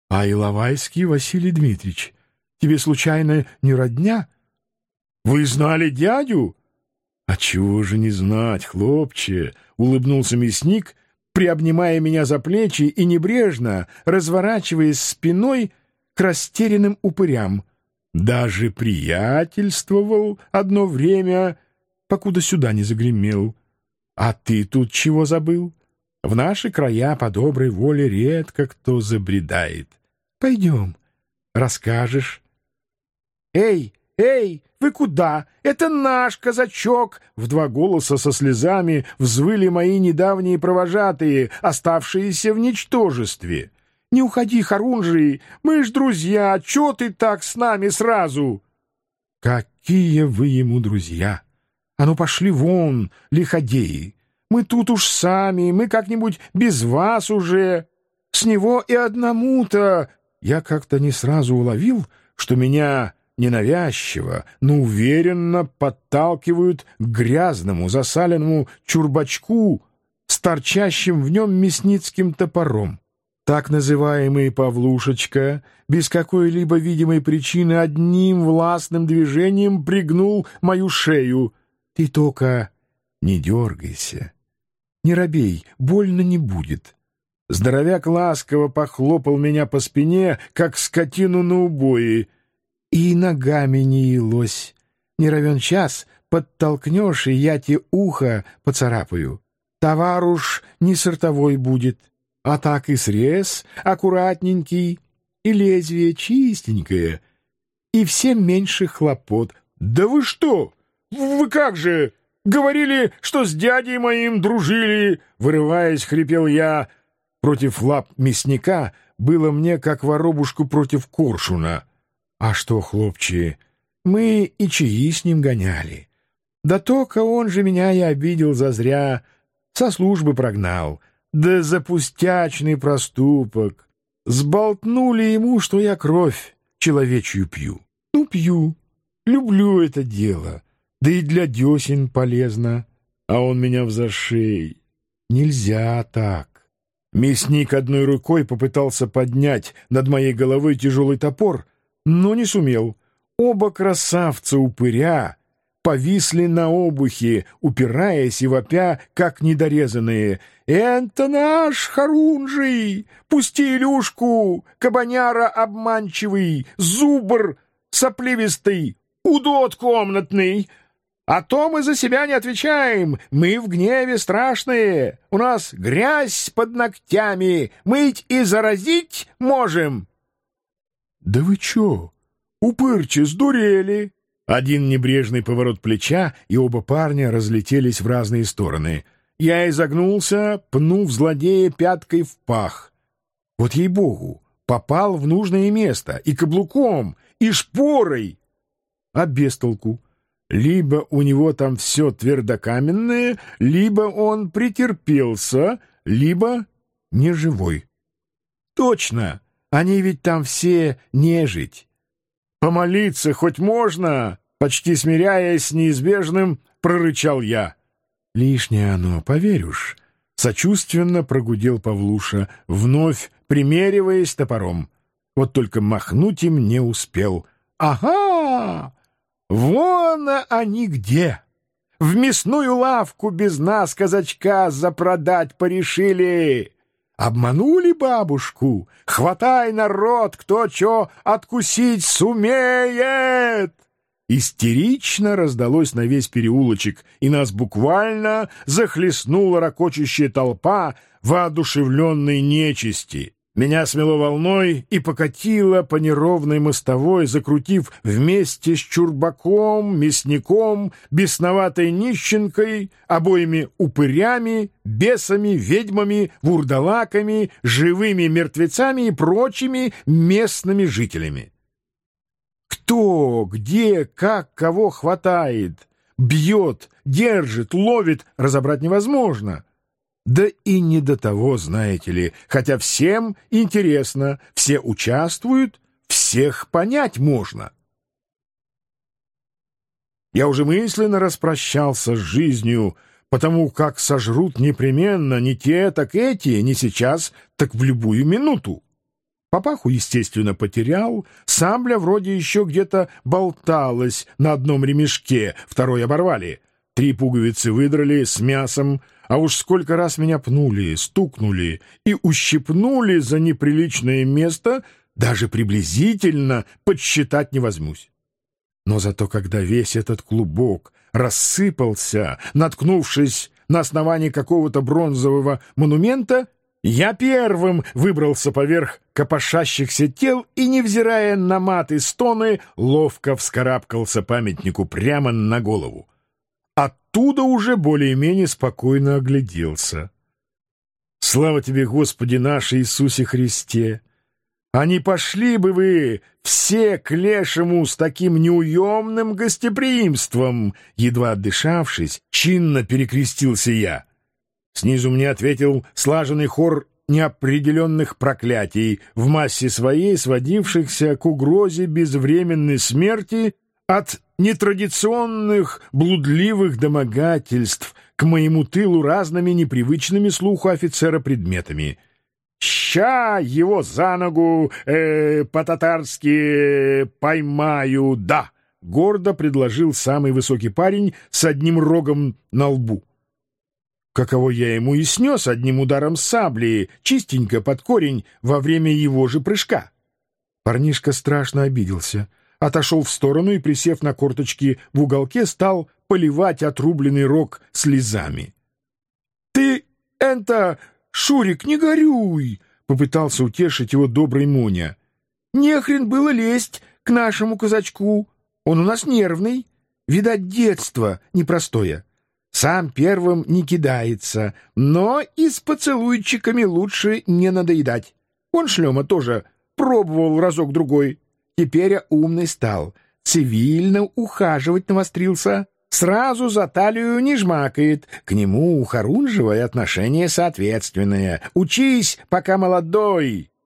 А Иловайский Василий Дмитриевич, тебе случайно не родня? Вы знали дядю? А чего же не знать, хлопче, улыбнулся мясник, приобнимая меня за плечи и небрежно разворачиваясь спиной к растерянным упырям. Даже приятельствовал одно время, покуда сюда не загремел. А ты тут чего забыл? В наши края по доброй воле редко кто забредает. Пойдем, расскажешь. Эй, вы куда? Это наш казачок! В два голоса со слезами взвыли мои недавние провожатые, оставшиеся в ничтожестве. Не уходи, Хорунжий, мы ж друзья, чё ты так с нами сразу? Какие вы ему друзья! А ну пошли вон, лиходеи! Мы тут уж сами, мы как-нибудь без вас уже. С него и одному-то... Я как-то не сразу уловил, что меня ненавязчиво, но уверенно подталкивают к грязному, засаленному чурбачку с торчащим в нем мясницким топором. Так называемый Павлушечка без какой-либо видимой причины одним властным движением пригнул мою шею. Ты только не дергайся, не робей, больно не будет. Здоровяк ласково похлопал меня по спине, как скотину на убое, и ногами не елось. Не равен час подтолкнешь, и я тебе ухо поцарапаю. Товар уж не сортовой будет, а так и срез аккуратненький, и лезвие чистенькое, и всем меньше хлопот. Да вы что? Вы как же? Говорили, что с дядей моим дружили, вырываясь, хрипел я. Против лап мясника было мне как воробушку против коршуна. А что, хлопчи, мы и чаи с ним гоняли. Да только он же меня и обидел зазря, со службы прогнал. Да за пустячный проступок. Сболтнули ему, что я кровь человечью пью. Ну, пью. Люблю это дело. Да и для десен полезно. А он меня взошей. Нельзя так. Мясник одной рукой попытался поднять над моей головой тяжелый топор, но не сумел. Оба красавца-упыря повисли на обухе, упираясь и вопя, как недорезанные. «Это наш Хорунжий! Пусти Илюшку! Кабаняра обманчивый! Зубр сопливистый! Удот комнатный! А то мы за себя не отвечаем, мы в гневе страшные, у нас грязь под ногтями, мыть и заразить можем». «Да вы чё, упырчи, сдурели?» Один небрежный поворот плеча, и оба парня разлетелись в разные стороны. Я изогнулся, пнув злодея пяткой в пах. Вот ей-богу, попал в нужное место, и каблуком, и шпорой. А без толку. Либо у него там все твердокаменное, либо он претерпелся, либо неживой. Точно, они ведь там все нежить. «Помолиться хоть можно?» — почти смиряясь с неизбежным, прорычал я. «Лишнее оно, поверь уж», — сочувственно прогудел Павлуша, вновь примериваясь топором. Вот только махнуть им не успел. «Ага! Вон они где! В мясную лавку без нас казачка запродать порешили! Обманули бабушку! Хватай, народ, кто чё откусить сумеет!» Истерично раздалось на весь переулочек, и нас буквально захлестнула рокочущая толпа воодушевленной нечисти. Меня смело волной и покатило по неровной мостовой, закрутив вместе с чурбаком, мясником, бесноватой нищенкой, обоими упырями, бесами, ведьмами, вурдалаками, живыми мертвецами и прочими местными жителями. Кто, где, как, кого хватает, бьет, держит, ловит, разобрать невозможно. Да и не до того, знаете ли, хотя всем интересно, все участвуют, всех понять можно. Я уже мысленно распрощался с жизнью, потому как сожрут непременно не те, так эти, не сейчас, так в любую минуту. Папаху, естественно, потерял, сабля вроде еще где-то болталась на одном ремешке, второй оборвали. 3 пуговицы выдрали с мясом, а уж сколько раз меня пнули, стукнули и ущипнули за неприличное место, даже приблизительно подсчитать не возьмусь. Но зато когда весь этот клубок рассыпался, наткнувшись на основании какого-то бронзового монумента, я первым выбрался поверх копошащихся тел и, невзирая на мат и стоны, ловко вскарабкался памятнику прямо на голову. Оттуда уже более-менее спокойно огляделся. Слава тебе, Господи наш Иисусе Христе! А не пошли бы вы все к лешему с таким неуемным гостеприимством? Едва отдышавшись, чинно перекрестился я. Снизу мне ответил слаженный хор неопределенных проклятий, в массе своей сводившихся к угрозе безвременной смерти от нетрадиционных блудливых домогательств к моему тылу разными непривычными слуху офицера предметами. «Ща его за ногу по-татарски поймаю, да!» — гордо предложил самый высокий парень с одним рогом на лбу. Каково я ему и снес одним ударом сабли, чистенько под корень, во время его же прыжка. Парнишка страшно обиделся, отошел в сторону и, присев на корточки в уголке, стал поливать отрубленный рог слезами. «Ты, Шурик, не горюй!» — попытался утешить его добрый Моня. «Не хрен было лезть к нашему казачку. Он у нас нервный. Видать, детство непростое. Сам первым не кидается, но и с поцелуйчиками лучше не надоедать. Он, Шлема, тоже пробовал разок-другой. Теперь умный стал, цивильно ухаживать навострился. Сразу за талию не жмакает, к нему у Харунжева и отношение соответственное. Учись, пока молодой!»